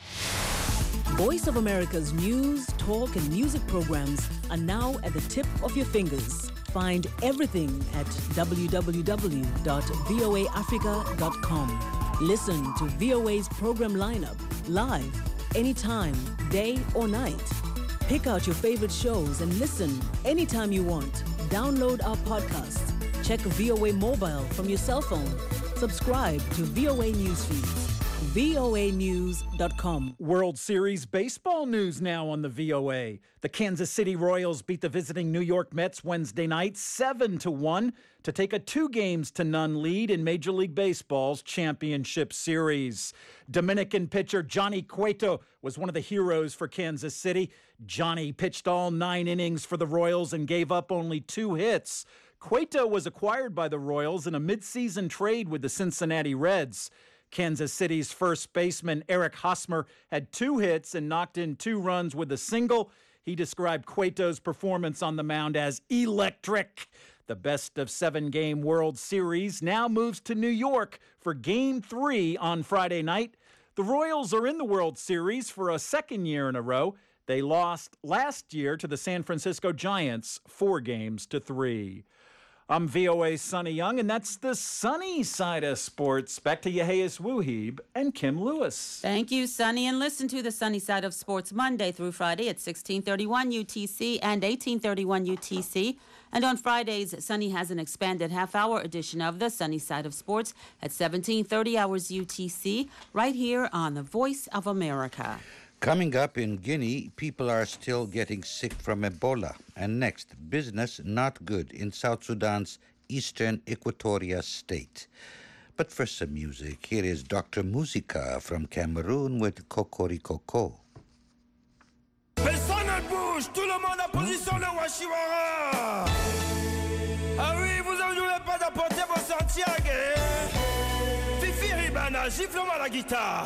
Voice of America's news, talk, and music programs are now at the tip of your fingers. Find everything at w w w dot v o a africa dot com. Listen to V O A's program lineup live, anytime, day or night. Pick out your favorite shows and listen anytime you want. Download our podcasts. Check V O A Mobile from your cell phone. Subscribe to V O A Newsfeed. V O A news dot com. World Series baseball news now on the V O A. The Kansas City Royals beat the visiting New York Mets Wednesday night seven to one to take a two games to none lead in Major League Baseball's championship series. Dominican pitcher Johnny Cueto was one of the heroes for Kansas City. Johnny pitched all nine innings for the Royals and gave up only two hits. Cueto was acquired by the Royals in a midseason trade with the Cincinnati Reds. Kansas City's first baseman Eric Hosmer had two hits and knocked in two runs with a single. He described Cueto's performance on the mound as electric. The best of seven game World Series now moves to New York for Game three on Friday night. The Royals are in the World Series for a second year in a row. They lost last year to the San Francisco Giants four games to three. I'm V O A's Sonny Young, and that's the sunny side of sports. Back to Yehias Wuhib and Kim Lewis. Thank you, Sonny. And listen to the Sunny Side of Sports Monday through Friday at sixteen thirty-one U T C and eighteen thirty-one U T C. And on Fridays, Sunny has an expanded half-hour edition of the Sunny Side of Sports at seventeen thirty hours U T C, right here on the Voice of America. Coming up in Guinea, people are still getting sick from Ebola. And next, business not good in South Sudan's eastern Equatoria state. But first, some music. Here is Doctor Musica from Cameroon with Kokorikoko. Personne ne bouge, tout le monde en position de Washiwara. Ah oui, vous n'oubliez pas d'apporter vos Santiago. Fifi Ribana, gifle-moi la guitare.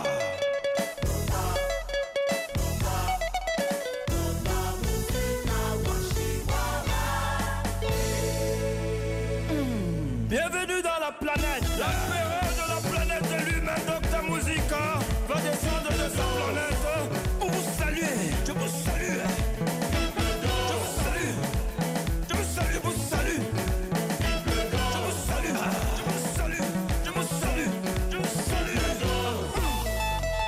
Bienvenue dans la planète. L'empereur de la planète est lui-même, Docteur Musica, va descendre de sa planète pour vous saluer. Je vous salue. Je vous salue. Je vous salue, je vous salue. Je vous salue. Je vous salue. Je vous salue. Je vous salue.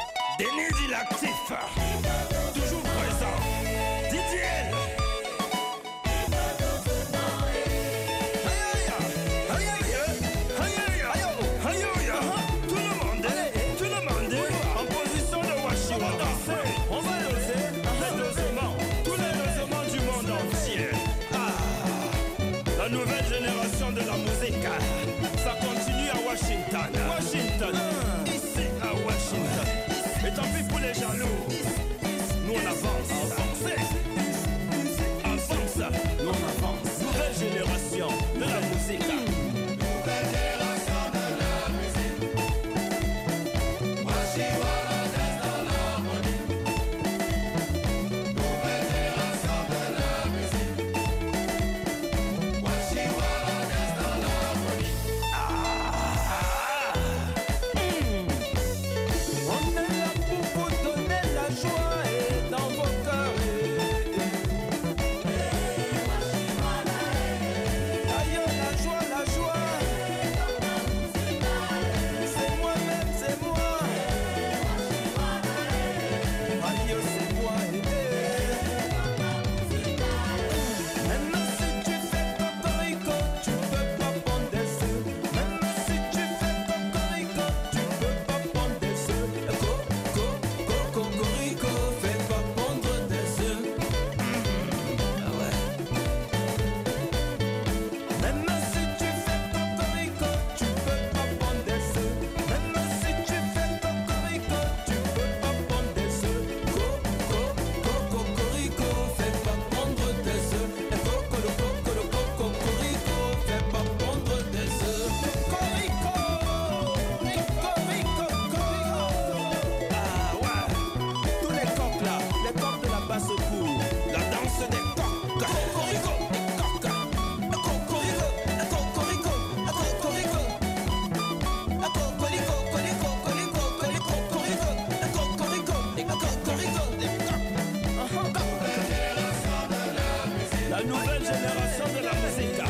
Denis dit l'actif. Toujours présent. Didier. jaloux. Nous on avance, avancez. Avance, nous on avance. Nouvelle génération de la musique. Nouvelle génération de la musique. Washiwa reste dans l'harmonie. Nouvelle génération de la musique. Washiwa reste dans l'harmonie. Ah, on est là pour vous donner la joie et dans vos cœurs. Aïe, la joie, la joie. C'est moi-même, c'est moi. Aïe, c'est moi. Maintenant si tu fais cocorico, tu peux pas prendre des œufs. Maintenant si tu fais cocorico, tu peux pas prendre des œufs. Co, co, co, cocorico, fais pas prendre des œufs. Ah ouais. Maintenant si tu fais cocorico, tu peux pas prendre des œufs. Maintenant si tu fais cocorico, tu peux pas prendre des œufs. Co, co, co, cocorico, fais pas prendre des œufs. Et coco, le coco, le coco, cocorico, fais pas prendre des œufs. Cocorico, rico, rico, cocorico. Ah ouais, tous les coqs là, les coqs de la basse cour, la danse des coqs. Cocorico, des coqs. Cocorico, cocorico, cocorico. Cocorico, cocorico, cocorico, cocorico, cocorico, cocorico, des coqs. La nouvelle génération de la musique.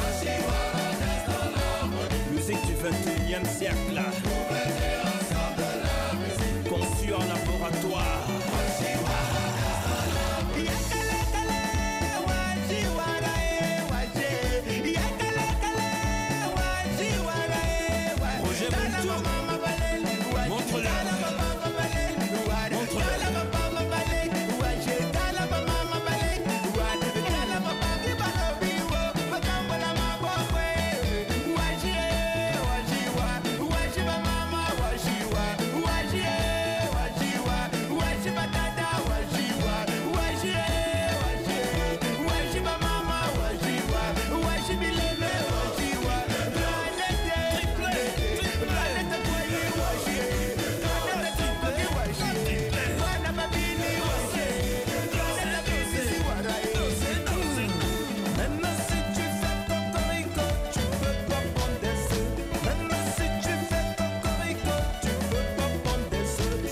Musique du vingt et unième siècle. Conçue en laboratoire. Roger Benito, montre-le. Maintenant si tu fais cocorico, tu peux pas prendre des œufs. Maintenant si tu fais cocorico, tu peux pas prendre des œufs.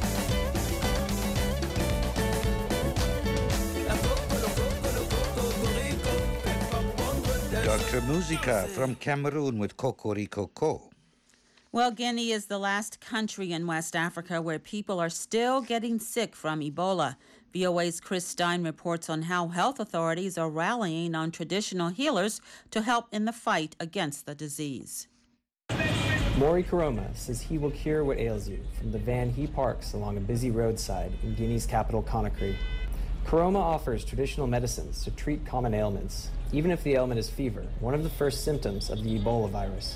La coco, le coco, le cocorico, fais pas prendre des œufs. Doctor Musica from Cameroon with Cocorico Co. Well, Guinea is the last country in West Africa where people are still getting sick from Ebola. V O A's Chris Stein reports on how health authorities are rallying on traditional healers to help in the fight against the disease. Maury Karoma says he will cure what ails you from the van he parks along a busy roadside in Guinea's capital, Conakry. Karoma offers traditional medicines to treat common ailments, even if the ailment is fever, one of the first symptoms of the Ebola virus.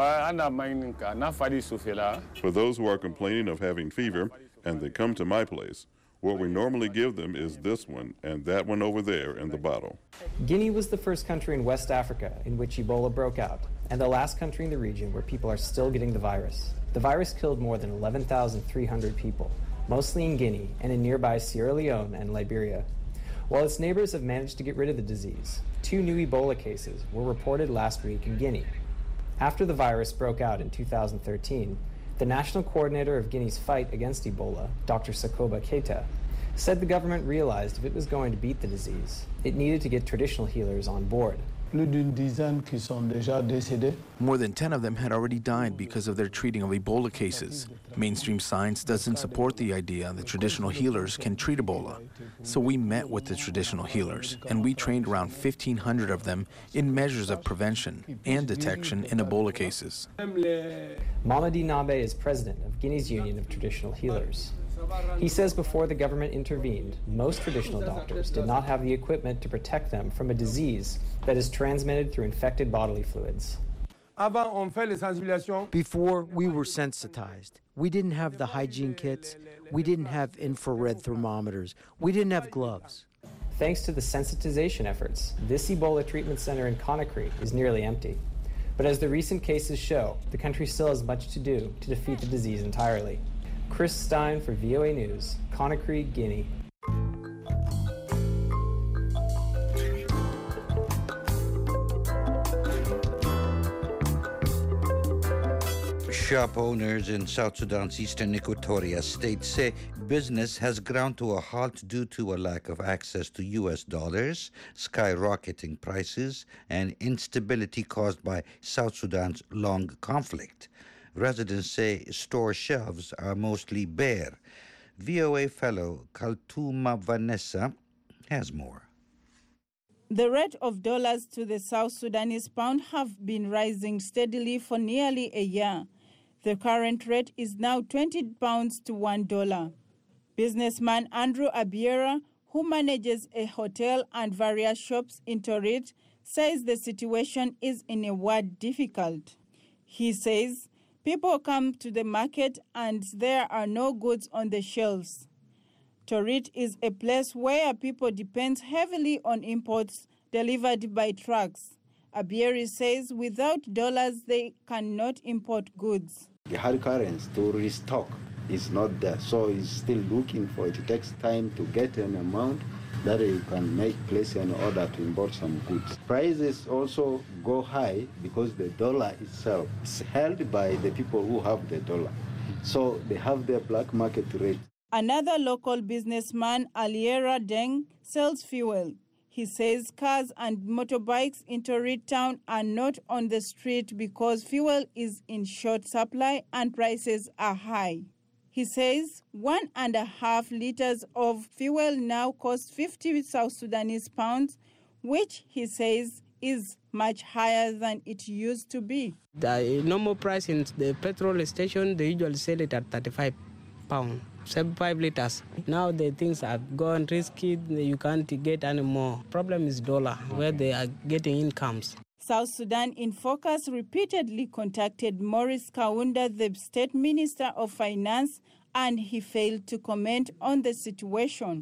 For those who are complaining of having fever and they come to my place, what we normally give them is this one and that one over there in the bottle. Guinea was the first country in West Africa in which Ebola broke out, and the last country in the region where people are still getting the virus. The virus killed more than eleven thousand three hundred people, mostly in Guinea and in nearby Sierra Leone and Liberia. While its neighbors have managed to get rid of the disease, two new Ebola cases were reported last week in Guinea. After the virus broke out in two thousand thirteen, the national coordinator of Guinea's fight against Ebola, Doctor Sakoba Keita, said the government realized if it was going to beat the disease, it needed to get traditional healers on board. Plus d'une dizaine qui sont déjà décédés. More than ten of them had already died because of their treating of Ebola cases. Mainstream science doesn't support the idea that traditional healers can treat Ebola. So we met with the traditional healers, and we trained around fifteen hundred of them in measures of prevention and detection in Ebola cases. Mamadi Nabe is president of Guinea's Union of Traditional Healers. He says before the government intervened, most traditional doctors did not have the equipment to protect them from a disease that is transmitted through infected bodily fluids. Avant, on fait les sensibilisations. Before, we were sensitized. We didn't have the hygiene kits. We didn't have infrared thermometers. We didn't have gloves. Thanks to the sensitization efforts, this Ebola treatment center in Conakry is nearly empty. But as the recent cases show, the country still has much to do to defeat the disease entirely. Chris Stein for V O A News, Conakry, Guinea. Shop owners in South Sudan's eastern Equatoria state say business has ground to a halt due to a lack of access to U S dollars, skyrocketing prices, and instability caused by South Sudan's long conflict. Residents say store shelves are mostly bare. V O A fellow Kaltuma Vanessa has more. The rate of dollars to the South Sudanese pound have been rising steadily for nearly a year. The current rate is now twenty pounds to one dollar. Businessman Andrew Abiera, who manages a hotel and various shops in Torit, says the situation is, in a word, difficult. He says people come to the market and there are no goods on the shelves. Torit is a place where people depend heavily on imports delivered by trucks. Abieri says without dollars they cannot import goods. The hard currency to restock is not there, so he's still looking for it. It takes time to get an amount that you can make place an order to import some goods. Prices also go high because the dollar itself is held by the people who have the dollar. So they have their black market rate. Another local businessman, Aliera Deng, sells fuel. He says cars and motorbikes in Torit town are not on the street because fuel is in short supply and prices are high. He says one and a half liters of fuel now costs fifty South Sudanese pounds, which he says is much higher than it used to be. The normal price in the petrol station, they usually sell it at thirty-five pounds. seventy-five liters. Now the things have gone risky, you can't get any more. Problem is dollar, where they are getting incomes. South Sudan in Focus repeatedly contacted Maurice Kaunda, the State Minister of Finance, and he failed to comment on the situation.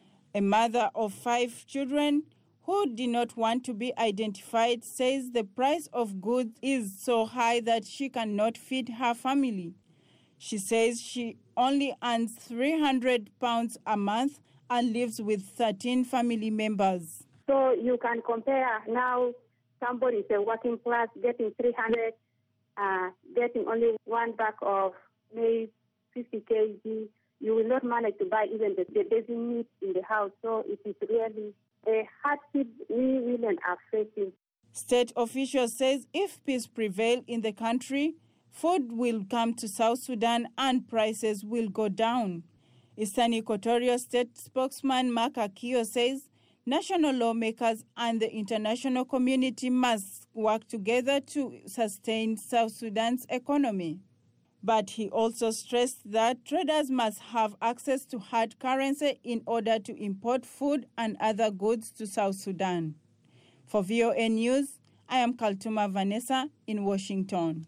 A mother of five children who did not want to be identified says the price of goods is so high that she cannot feed her family. She says she only earns three hundred pounds a month and lives with thirteen family members. So you can compare now somebody is a working class getting three hundred, uh, getting only one bag of maybe fifty kilograms. You will not manage to buy even the, the basic needs in the house. So it is really a hardship we women are facing. State officials says if peace prevails in the country, food will come to South Sudan and prices will go down. Eastern Equatoria State spokesman Mark Akio says national lawmakers and the international community must work together to sustain South Sudan's economy. But he also stressed that traders must have access to hard currency in order to import food and other goods to South Sudan. For V O A News, I am Kaltuma Vanessa in Washington.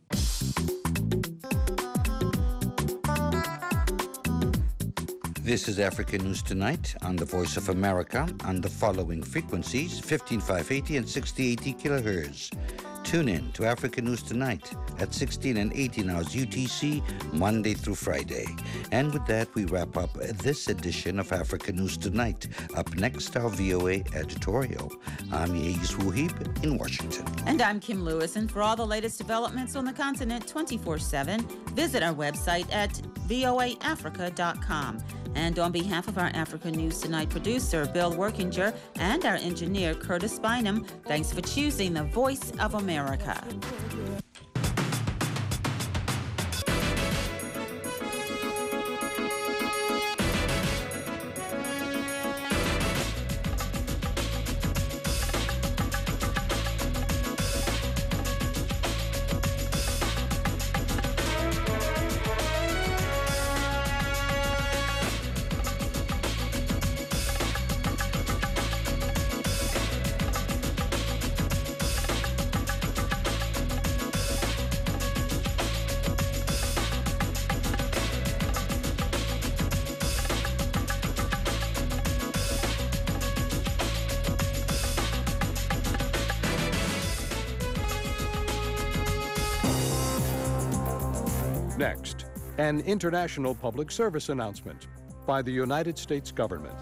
This is Africa News Tonight on the Voice of America on the following frequencies, fifteen five eighty and sixty eighty kilohertz. Tune in to Africa News Tonight at sixteen and eighteen hours U T C, Monday through Friday. And with that, we wrap up this edition of Africa News Tonight. Up next, our V O A editorial. I'm Yais Wuhib in Washington. And I'm Kim Lewis. And for all the latest developments on the continent twenty-four seven, visit our website at voa africa dot com. And on behalf of our Africa News Tonight producer, Bill Workinger, and our engineer, Curtis Bynum, thanks for choosing the Voice of America. Next, an international public service announcement by the United States government.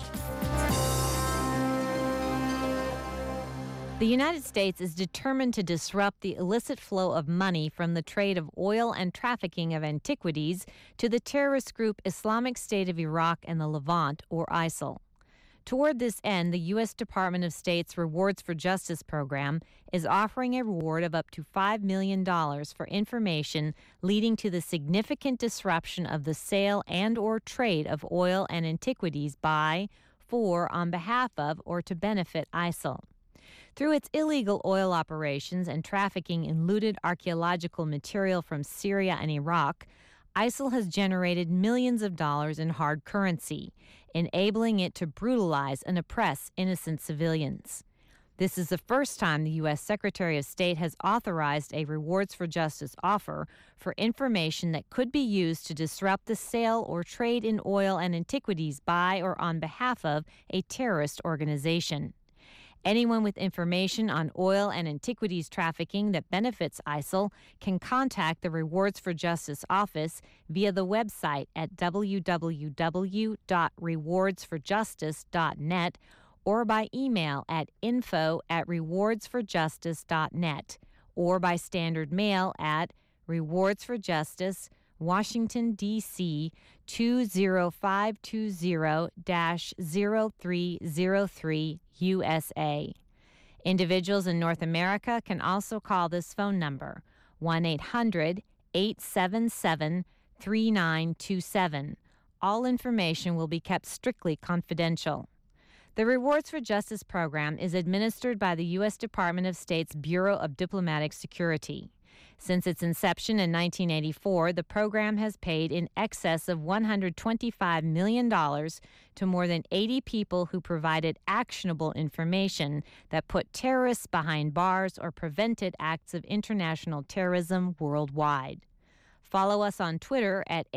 The United States is determined to disrupt the illicit flow of money from the trade of oil and trafficking of antiquities to the terrorist group Islamic State of Iraq and the Levant, or ISIL. Toward this end, the U S Department of State's Rewards for Justice program is offering a reward of up to five million dollars for information leading to the significant disruption of the sale and or trade of oil and antiquities by, for, on behalf of, or to benefit ISIL. Through its illegal oil operations and trafficking in looted archaeological material from Syria and Iraq, ISIL has generated millions of dollars in hard currency, enabling it to brutalize and oppress innocent civilians. This is the first time the U S Secretary of State has authorized a Rewards for Justice offer for information that could be used to disrupt the sale or trade in oil and antiquities by or on behalf of a terrorist organization. Anyone with information on oil and antiquities trafficking that benefits ISIL can contact the Rewards for Justice office via the website at w w w dot rewards for justice dot net or by email at info at rewards for justice dot net or by standard mail at Rewards for Justice, Washington, D C two zero five two zero dash zero three zero three, U S A. Individuals in North America can also call this phone number, one eight hundred eight seven seven three nine two seven. All information will be kept strictly confidential. The Rewards for Justice program is administered by the U S Department of State's Bureau of Diplomatic Security. Since its inception in nineteen eighty-four, the program has paid in excess of one hundred twenty-five million dollars to more than eighty people who provided actionable information that put terrorists behind bars or prevented acts of international terrorism worldwide. Follow us on Twitter at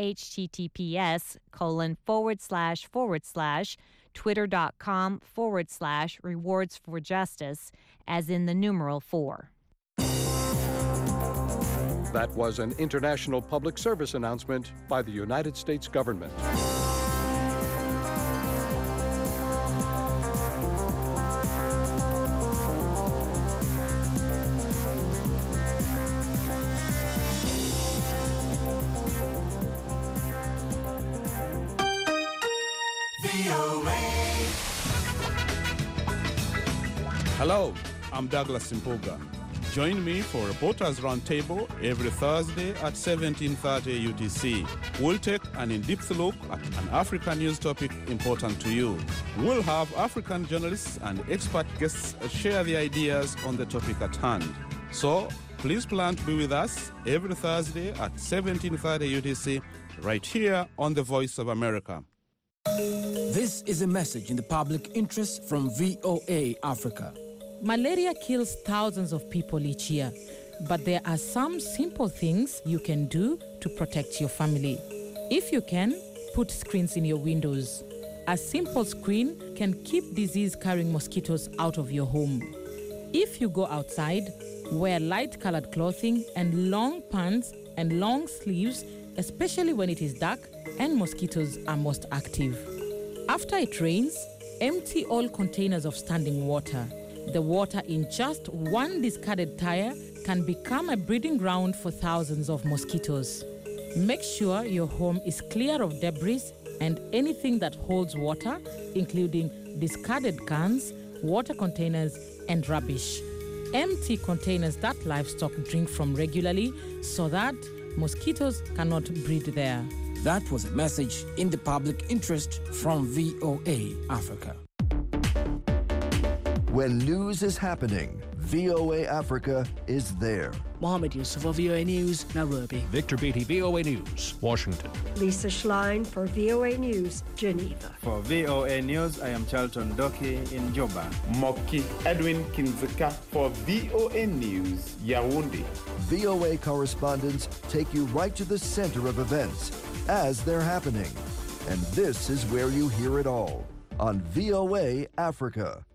https colon forward slash forward slash twitter.com forward slash rewards for justice, as in the numeral four. That was an international public service announcement by the United States government. Hello, I'm Douglas Simpoga. Join me for Reporters Roundtable every Thursday at seventeen thirty U T C. We'll take an in-depth look at an African news topic important to you. We'll have African journalists and expert guests share the ideas on the topic at hand. So please plan to be with us every Thursday at seventeen thirty U T C right here on the Voice of America. This is a message in the public interest from V O A Africa. Malaria kills thousands of people each year, but there are some simple things you can do to protect your family. If you can, put screens in your windows. A simple screen can keep disease-carrying mosquitoes out of your home. If you go outside, wear light-colored clothing and long pants and long sleeves, especially when it is dark and mosquitoes are most active. After it rains, empty all containers of standing water. The water in just one discarded tire can become a breeding ground for thousands of mosquitoes. Make sure your home is clear of debris and anything that holds water, including discarded cans, water containers, and rubbish. Empty containers that livestock drink from regularly so that mosquitoes cannot breed there. That was a message in the public interest from V O A Africa. When news is happening, V O A Africa is there. Mohammed Yusuf for V O A News, Nairobi. Victor Beatty, V O A News, Washington. Lisa Schlein for V O A News, Geneva. For V O A News, I am Charlton Doki in Juba. Moki Edwin Kinzika for V O A News, Yaoundé. V O A correspondents take you right to the center of events as they're happening. And this is where you hear it all on V O A Africa.